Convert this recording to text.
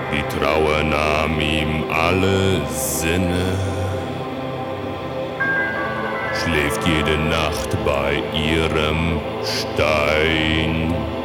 Die Trauer nahm ihm alle Sinne, schläft jede Nacht bei ihrem Stein.